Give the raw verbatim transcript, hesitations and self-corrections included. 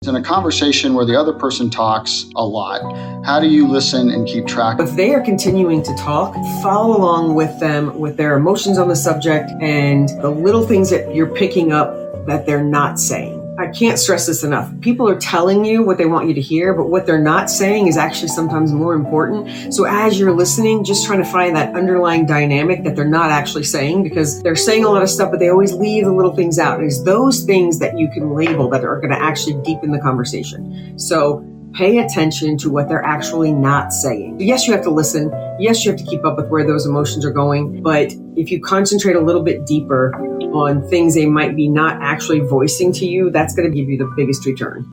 In a conversation where the other person talks a lot, how do you listen and keep track? If they are continuing to talk, follow along with them with their emotions on the subject and the little things that you're picking up that they're not saying. I can't stress this enough. People are telling you what they want you to hear, but what they're not saying is actually sometimes more important. So as you're listening, just trying to find that underlying dynamic that they're not actually saying, because they're saying a lot of stuff, but they always leave the little things out. And it's those things that you can label that are going to actually deepen the conversation. So pay attention to what they're actually not saying. Yes, you have to listen. Yes, you have to keep up with where those emotions are going. But if you concentrate a little bit deeper on things they might be not actually voicing to you, that's going to give you the biggest return.